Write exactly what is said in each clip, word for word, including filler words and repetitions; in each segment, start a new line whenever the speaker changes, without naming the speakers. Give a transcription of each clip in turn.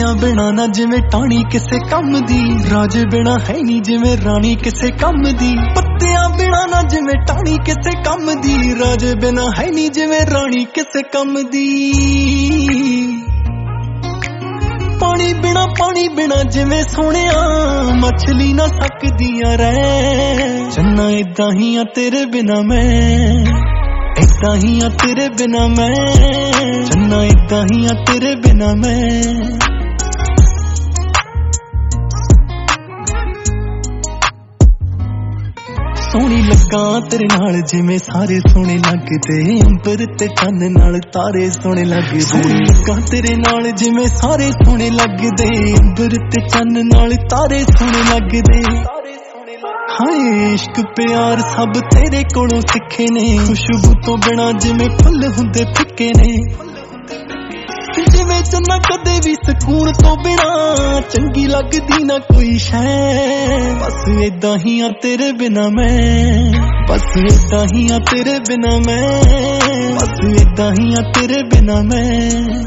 ਪੱਤਿਆਂ ਬਿਨਾ ਨਾ ਜਿਵੇਂ ਟਾਣੀ ਕਿਸੇ ਕੰਮ ਦੀ, ਰਾਜੇ ਬਿਨਾ ਹੈ ਨਹੀਂ ਜਿਵੇਂ ਰਾਣੀ ਕਿਸੇ ਕੰਮ ਦੀ। ਪੱਤਿਆਂ ਬਿਨਾ ਨਾ ਜਿਵੇਂ ਟਾਣੀ ਕਿਸੇ ਕੰਮ ਦੀ, ਰਾਜੇ ਬਿਨਾ ਹੈ ਨਹੀਂ ਜਿਵੇਂ ਰਾਣੀ ਕਿਸੇ ਕੰਮ ਦੀ। ਪਾਣੀ ਬਿਨਾ ਪਾਣੀ ਬਿਨਾ ਜਿਵੇਂ ਸੋਹਣਿਆ ਮਛਲੀ ਨਾ ਸਕਦੀਆਂ ਰਹਿ। ਚੰਨਾ ਏਦਾਂ ਹੀ ਆ ਤੇਰੇ ਬਿਨਾ ਮੈਂ, ਏਦਾਂ ਹੀ ਆ ਤੇਰੇ ਬਿਨਾ ਮੈਂ, ਚੰਨਾ ਏਦਾਂ ਹੀ ਆ ਤੇਰੇ ਬਿਨਾ ਮੈਂ। ਸੋਹਣੀ ਲੱਗਾ ਤੇਰੇ ਨਾਲ ਜਿਵੇਂ ਸਾਰੇ ਸੋਹਣੇ ਲੱਗਦੇ, ਅੰਬਰ ਤੇ ਚੰਨ ਨਾਲ ਤਾਰੇ ਸੋਹਣੇ ਲੱਗਦੇ। ਸੋਹਣੀ ਲੱਗਾ ਤੇਰੇ ਨਾਲ ਜਿਵੇਂ ਸਾਰੇ ਸੋਹਣੇ ਲੱਗਦੇ, ਅੰਬਰ ਤੇ ਚੰਨ ਨਾਲ ਤਾਰੇ ਸੋਹਣੇ ਲੱਗਦੇ। ਹਾਏ ਇਸ਼ਕ ਪਿਆਰ ਸਭ ਤੇਰੇ ਕੋਲੋਂ ਸਿੱਖੇ ਨੇ, ਖੁਸ਼ਬੂ ਤੋਂ ਬਿਨਾ ਜਿਵੇਂ ਫੁੱਲ ਹੁੰਦੇ ਫਿੱਕੇ ਨੇ। ਜਿਵੇਂ ਚੰਨਾ ਕਦੇ ਵੀ ਸਕੂਨ ਤੋਂ ਬਿਨਾ ਚੰਗੀ ਲੱਗਦੀ ਨਾ ਕੋਈ ਸ਼ੈ। ਬਸ ਏਦਾਂ ਹੀ ਆ ਤੇਰੇ ਬਿਨਾ ਮੈਂ, ਬਸ ਏਦਾਂ ਹੀ ਆ ਤੇਰੇ ਬਿਨਾ ਮੈਂ, ਬਸ ਏਦਾਂ ਹੀ ਆ ਤੇਰੇ ਬਿਨਾ ਮੈਂ।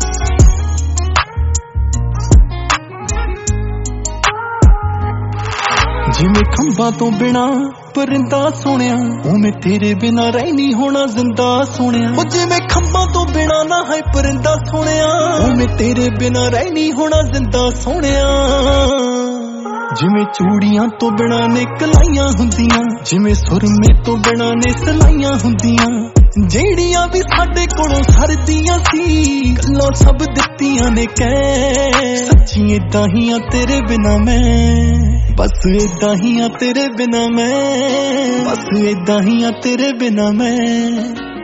ਜਿਵੇਂ ਖੰਭਾਂ ਤੋਂ ਬਿਨਾ ਪਰਿੰਦਾ ਸੋਹਣਿਆ, ਉਵੇਂ ਤੇਰੇ ਬਿਨਾ ਰਹਿ ਨਹੀਂ ਹੋਣਾ ਜ਼ਿੰਦਾ ਸੋਹਣਿਆ। ਉਹ ਜਿਵੇਂ ਖੰਭਾਂ ਤੋਂ ਬਿਨਾ ਨਾ ਹੈ ਪਰਿੰਦਾ ਸੋਹਣਿਆ, ਉਵੇਂ ਤੇਰੇ ਬਿਨਾ ਰਹਿ ਨਹੀਂ ਹੋਣਾ ਜ਼ਿੰਦਾ ਸੋਹਣਿਆ। ਜਿਵੇਂ ਚੂੜੀਆਂ ਤੋਂ ਬਿਨਾ ਨੇ ਕਲਾਈਆਂ ਹੁੰਦੀਆਂ, ਜਿਵੇਂ ਸੁਰਮੇ ਤੋਂ ਬਿਨਾ ਨੇ ਸਲਾਈਆਂ ਹੁੰਦੀਆਂ। ਜਿਹੜੀਆਂ ਵੀ ਸਾਡੇ ਕੋਲੋਂ ਸਰਦੀਆਂ ਸੀ ਗੱਲਾਂ ਸਭ ਦਿੱਤੀਆਂ ਨੇ ਕਹਿ। ਸੱਚੀ ਏਦਾਂ ਹੀ ਆ ਤੇਰੇ ਬਿਨਾ ਮੈਂ, ਬਸ ਏਦਾਂ ਹੀ ਆ ਤੇਰੇ ਬਿਨਾ ਮੈਂ, ਬਸ ਏਦਾਂ ਹੀ ਆ ਤੇਰੇ ਬਿਨਾ ਮੈਂ।